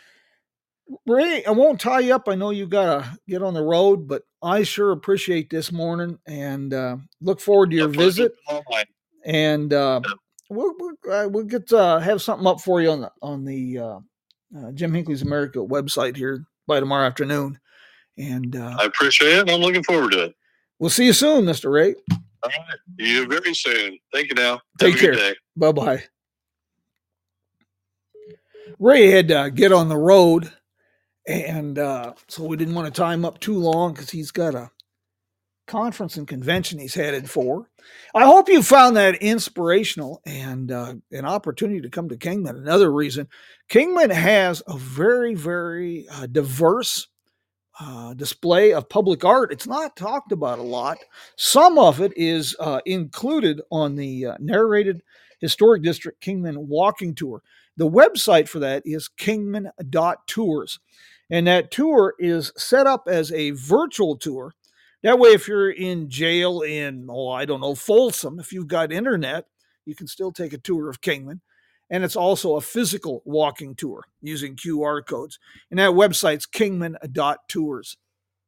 Ray, I won't tie you up. I know you got to get on the road, but I sure appreciate this morning and uh, look forward to your visit. And uh, we'll, we'll, uh, we'll get uh, have something up for you on the, on the uh, uh, Jim Hinckley's America website here by tomorrow afternoon. And uh, I appreciate it. And I'm looking forward to it. We'll see you soon, Mister Ray. All right. You very soon. Thank you now. Take Have a care. good day. Bye-bye. Ray had to get on the road, and uh, so we didn't want to tie him up too long because he's got a conference and convention he's headed for. I hope you found that inspirational and uh, an opportunity to come to Kingman. Another reason, Kingman has a very, very uh, diverse uh, display of public art. It's not talked about a lot. Some of it is uh, included on the uh, narrated Historic District Kingman Walking Tour. The website for that is kingman dot tours. And that tour is set up as a virtual tour. That way, if you're in jail in, oh, I don't know, Folsom, if you've got internet, you can still take a tour of Kingman. And it's also a physical walking tour using Q R codes. And that website's kingman dot tours.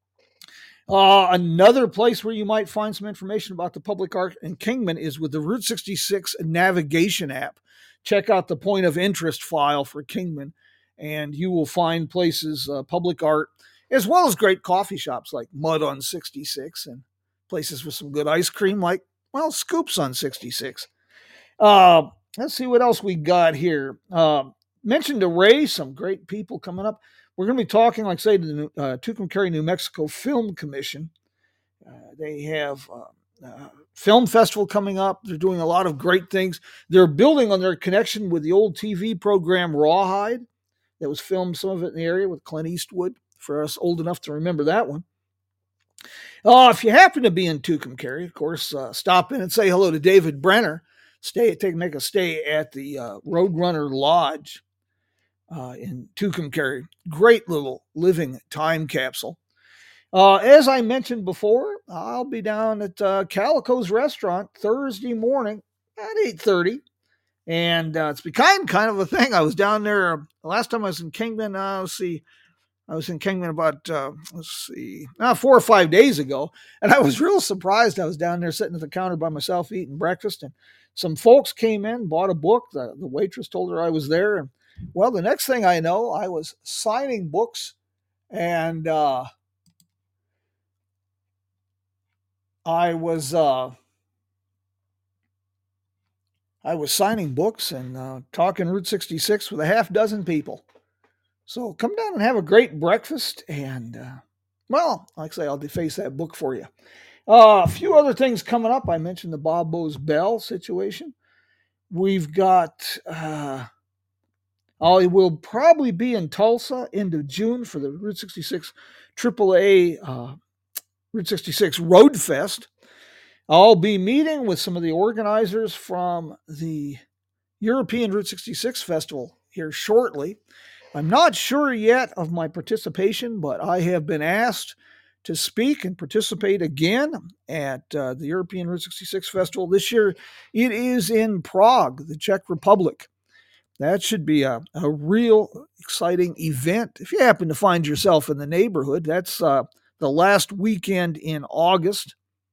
Uh, another place where you might find some information about the public art in Kingman is with the Route sixty-six navigation app. Check out the point of interest file for Kingman, and you will find places, uh, public art, as well as great coffee shops like Mud on sixty-six and places with some good ice cream like, well, Scoops on sixty-six. Uh, let's see what else we got here. Uh, mentioned to Ray, some great people coming up. We're going to be talking, like say, to the uh, Tucumcari, New Mexico Film Commission. Uh, they have uh, uh, film festival coming up. They're doing a lot of great things. They're building on their connection with the old T V program Rawhide that was filmed, some of it in the area with Clint Eastwood, for us old enough to remember that one. Uh, if you happen to be in Tucumcari, of course, uh, stop in and say hello to David Brenner. Stay, take, make a stay at the uh, Roadrunner Lodge uh, in Tucumcari. Great little living time capsule. Uh, as I mentioned before, I'll be down at uh, Calico's Restaurant Thursday morning at eight thirty. And uh, it's become kind of a thing. I was down there last time I was in Kingman. Uh, let's see. I was in Kingman about, uh, let's see, uh, four or five days ago. And I was real surprised. I was down there sitting at the counter by myself eating breakfast. And some folks came in, bought a book. The, the waitress told her I was there. And, well, the next thing I know, I was signing books. And uh, I was... Uh, I was signing books and uh, talking Route sixty-six with a half dozen people. So come down and have a great breakfast. And, uh, well, like I say, I'll deface that book for you. Uh, a few other things coming up. I mentioned the Bob Bose Bell situation. We've got, uh, I will probably be in Tulsa end of June for the Route sixty-six triple A uh, Route sixty-six Road Fest. I'll be meeting with some of the organizers from the European Route sixty-six Festival here shortly. I'm not sure yet of my participation, but I have been asked to speak and participate again at uh, the European Route sixty-six Festival. This year, it is in Prague, the Czech Republic. That should be a, a real exciting event. If you happen to find yourself in the neighborhood, that's uh, the last weekend in August.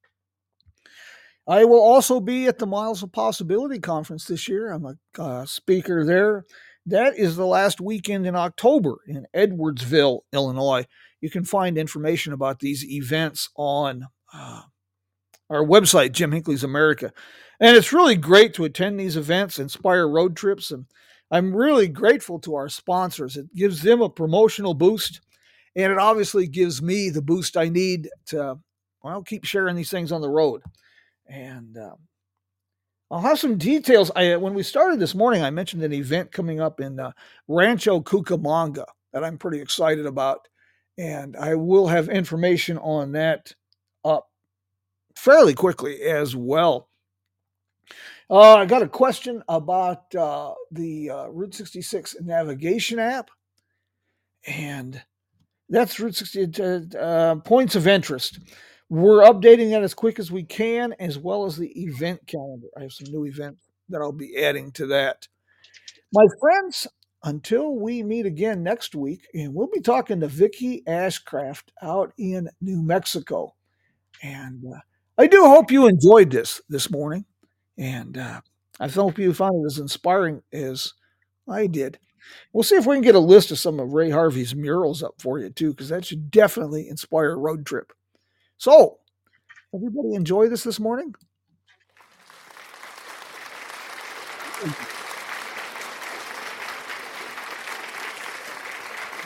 I will also be at the Miles of Possibility Conference this year. I'm a uh, speaker there. That is the last weekend in October in Edwardsville, Illinois. You can find information about these events on uh, our website, Jim Hinckley's America. And it's really great to attend these events, inspire road trips. And I'm really grateful to our sponsors. It gives them a promotional boost. And it obviously gives me the boost I need to, well, keep sharing these things on the road. And uh, I'll have some details. I, when we started this morning, I mentioned an event coming up in uh, Rancho Cucamonga that I'm pretty excited about. And I will have information on that up fairly quickly as well. Uh, I got a question about uh, the uh, Route sixty-six navigation app. And that's Route sixty uh, points of interest. We're updating that as quick as we can, as well as the event calendar. I have some new events that I'll be adding to that. My friends, until we meet again next week, and we'll be talking to Vicki Ashcraft out in New Mexico. And uh, I do hope you enjoyed this this morning. And uh, I hope you found it as inspiring as I did. We'll see if we can get a list of some of Ray Harvey's murals up for you, too, because that should definitely inspire a road trip. So, everybody enjoy this this morning?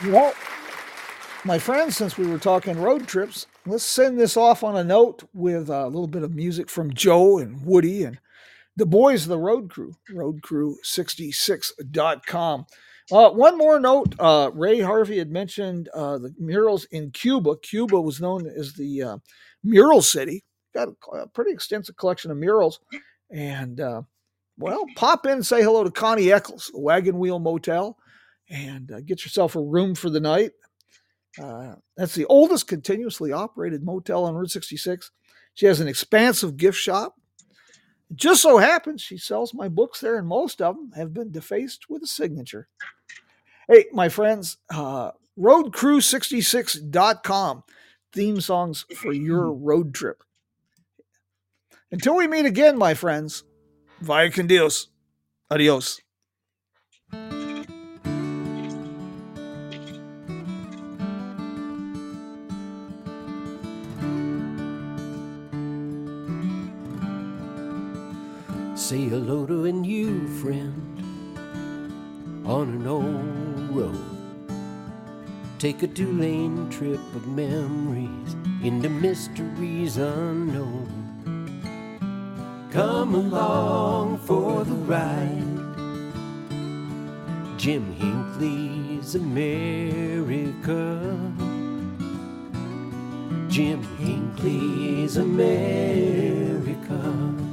Well, my friends, since we were talking road trips, let's send this off on a note with a little bit of music from Joe and Woody and the boys of the Road Crew, road crew sixty-six dot com. Uh, one more note, uh, Ray Harvey had mentioned uh, the murals in Cuba. Cuba was known as the uh, mural city. Got a, a pretty extensive collection of murals. And, uh, well, pop in and say hello to Connie Eccles, the Wagon Wheel Motel, and uh, get yourself a room for the night. Uh, that's the oldest continuously operated motel on Route sixty-six. She has an expansive gift shop. It just so happens she sells my books there, and most of them have been defaced with a signature. Hey, my friends, uh, road crew sixty-six dot com, theme songs for your road trip. Until we meet again, my friends, vaya con Dios. Adios. Say hello to a new friend on an old road. Take a two-lane trip of memories into mysteries unknown. Come along for the ride. Jim Hinckley's America. Jim Hinckley's America.